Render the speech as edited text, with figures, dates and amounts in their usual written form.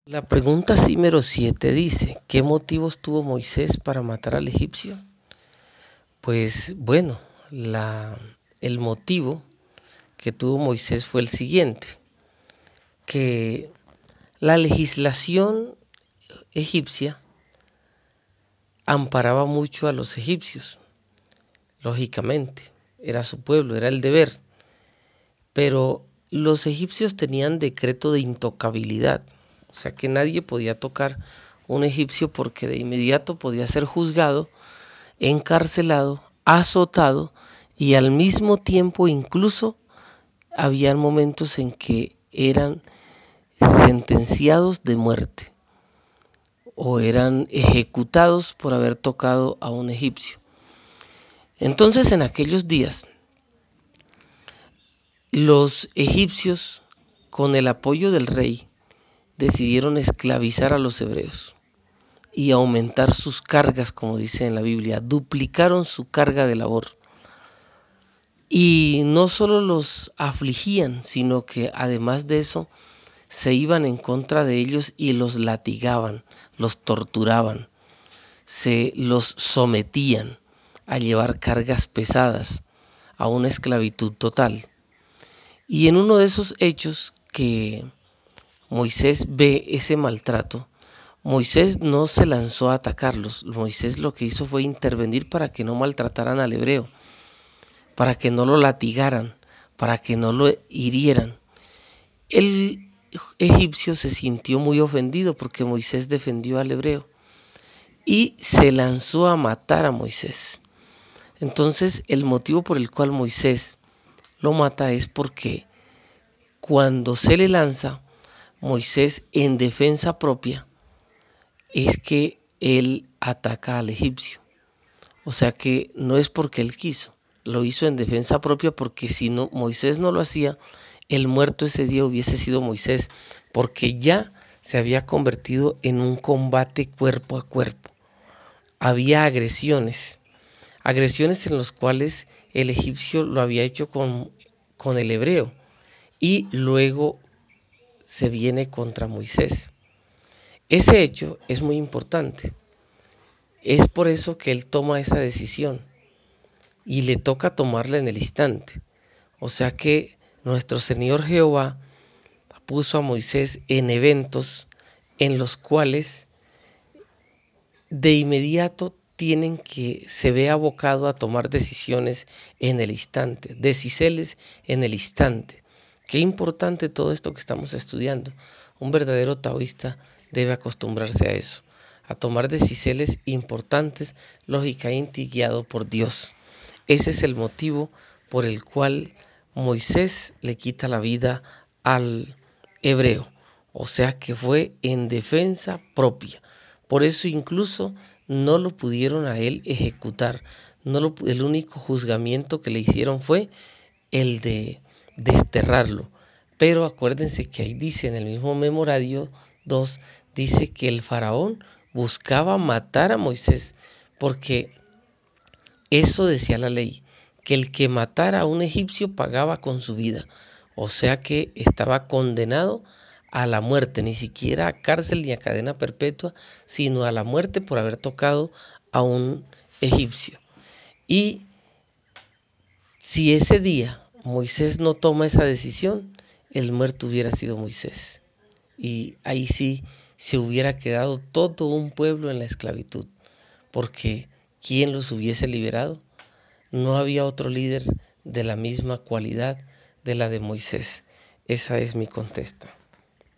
La pregunta número 7 dice, ¿qué motivos tuvo Moisés para matar al egipcio? Pues bueno, el motivo que tuvo Moisés fue el siguiente, que la legislación egipcia amparaba mucho a los egipcios, lógicamente, era su pueblo, era el deber, pero los egipcios tenían decreto de intocabilidad, o sea que nadie podía tocar un egipcio porque de inmediato podía ser juzgado, encarcelado, azotado y al mismo tiempo incluso había momentos en que eran sentenciados de muerte o eran ejecutados por haber tocado a un egipcio. Entonces en aquellos días los egipcios, con el apoyo del rey, decidieron esclavizar a los hebreos y aumentar sus cargas, como dice en la Biblia, duplicaron su carga de labor. Y no solo los afligían, sino que además de eso se iban en contra de ellos y los latigaban, los torturaban, se los sometían a llevar cargas pesadas, a una esclavitud total. Y en uno de esos hechos que Moisés ve ese maltrato, Moisés no se lanzó a atacarlos. Moisés lo que hizo fue intervenir para que no maltrataran al hebreo, para que no lo latigaran, para que no lo hirieran. El egipcio se sintió muy ofendido porque Moisés defendió al hebreo y se lanzó a matar a Moisés. Entonces el motivo por el cual Moisés lo mata es porque cuando se le lanza, Moisés en defensa propia es que él ataca al egipcio. O sea que no es porque él quiso, lo hizo en defensa propia porque si no, Moisés no lo hacía, el muerto ese día hubiese sido Moisés, porque ya se había convertido en un combate cuerpo a cuerpo. Había agresiones en las cuales el egipcio lo había hecho con el hebreo y luego se viene contra Moisés. Ese hecho es muy importante. Es por eso que él toma esa decisión y le toca tomarla en el instante. O sea que nuestro Señor Jehová puso a Moisés en eventos en los cuales de inmediato se ve abocado a tomar decisiones en el instante, decisiones en el instante. Qué importante todo esto que estamos estudiando. Un verdadero taoísta debe acostumbrarse a eso, a tomar decisiones importantes, lógicamente guiado por Dios. Ese es el motivo por el cual Moisés le quita la vida al hebreo, o sea que fue en defensa propia. Por eso incluso no lo pudieron a él ejecutar. El único juzgamiento que le hicieron fue el de desterrarlo. Pero acuérdense que ahí dice en el mismo Memorario 2, dice que el faraón buscaba matar a Moisés, porque eso decía la ley, que el que matara a un egipcio pagaba con su vida. O sea que estaba condenado a la muerte, ni siquiera a cárcel ni a cadena perpetua, sino a la muerte por haber tocado a un egipcio. Y si ese día Moisés no toma esa decisión, el muerto hubiera sido Moisés. Y ahí sí se hubiera quedado todo un pueblo en la esclavitud, porque ¿quién los hubiese liberado? No había otro líder de la misma cualidad de la de Moisés. Esa es mi contesta.